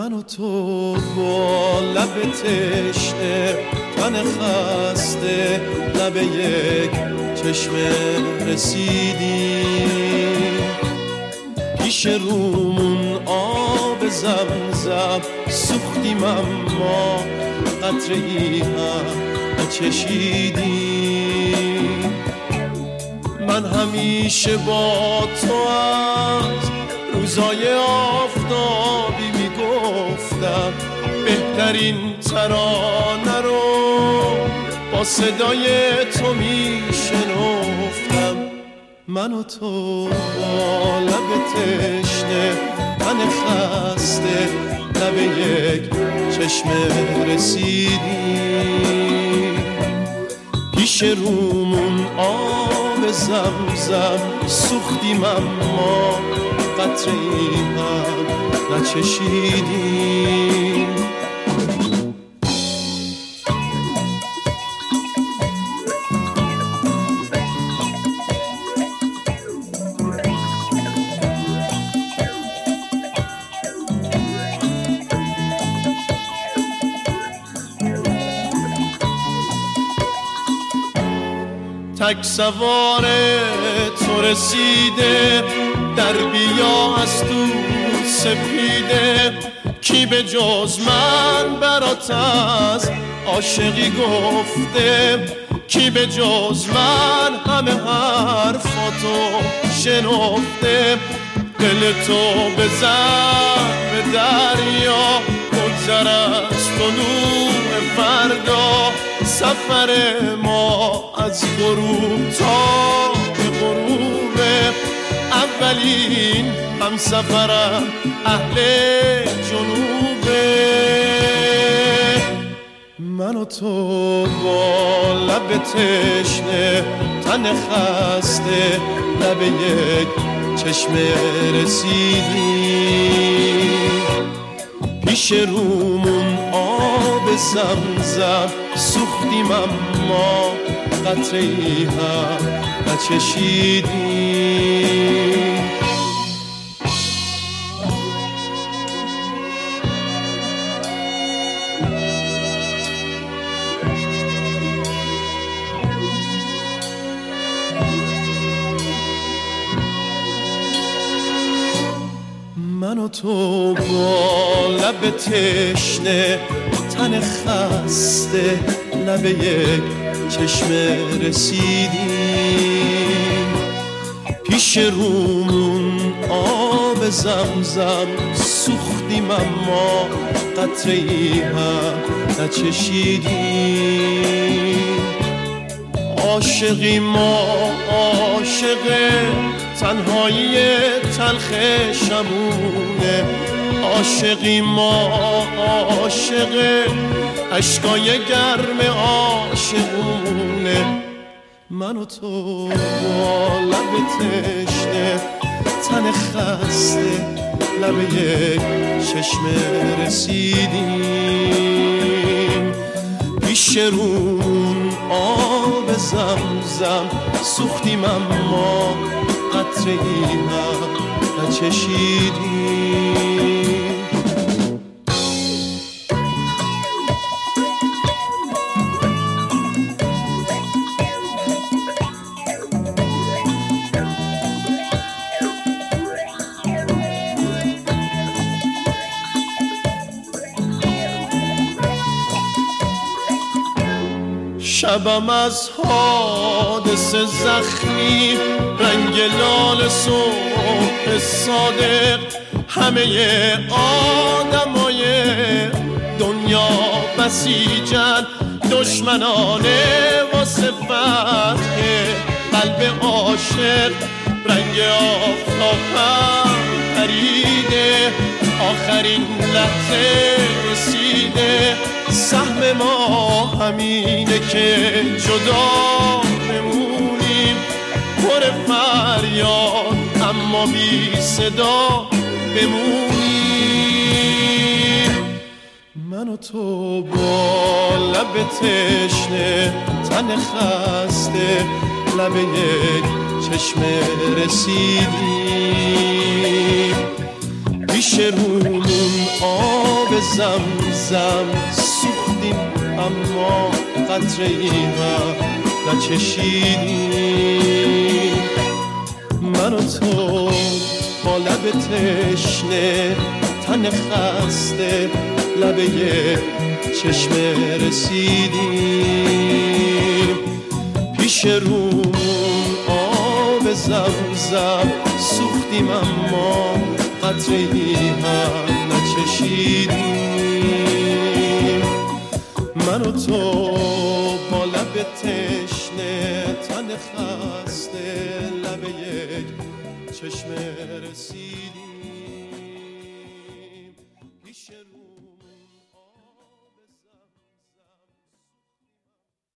من و تو با لب تشنه تن خسته لب یک چشمه رسیدیم پیش رومون آب زمزم سوختیم اما قطره ای هم نچشیدیم من همیشه با تو از روزای آفتابی میگفتم بهترین ترانه رو با صدای تو میشنفتم من و تو با لب تشنه تن خسته لب یک چشمه رسیدیم پیش رومون آب زمزم سوختیم اما قطره‌ای هم نچشیدیم تک سوار تو رسیده در بیا از تو سپیده کی به جز من برات از عاشقی گفته کی به جز من همه حرفاتو شنفته دل تو بزن به دریا بگذر از طلوع فردا سفر ما از غروب تا به غروب اولین هم سفرم اهل جنوبه من و تو با لب تشنه تن خسته لب یک چشمه رسیدیم پیش رومون آب زمزم سوختیم اما قطره‌ای هم نچشیدیم من و تو با لب تشنه تن خسته لب یک چشمه رسیدیم پیش رومون آب زمزم سوختیم اما قطره‌ای هم نچشیدیم عاشقی ما عاشق تنهایی تلخ شمونه عاشقی ما عاشق اشکای گرم عاشقونه من و تو با لب تشنه تن خسته لب یک چشمه رسیدیم پیش رومون آب زمزم سوختیم اما قطره‌ای هم نچشیدیم شبم از حادث زخمی رنگ لال صبح صادق همه آدمای دنیا بسیجن دشمنانه واسه فتح قلب عاشق رنگ آفتابم پریده آخرین لحظه رسیده سهم ما همینه که جدا بمونیم پر فریاد اما بی صدا بمونیم من و تو با لب تشنه تن خسته لب یک چشمه رسیدیم پیش رومون زمزم سوختیم اما قطره ای هم نچشیدیم. من و تو با لب تشنه تن خسته لب یک چشمه رسیدیم. پیش رومون آب زمزم سوختیم اما قطره ای هم نچشیدیم. من و تو با لب تشنه تن خسته لب یک چشمه رسیدیم. پیش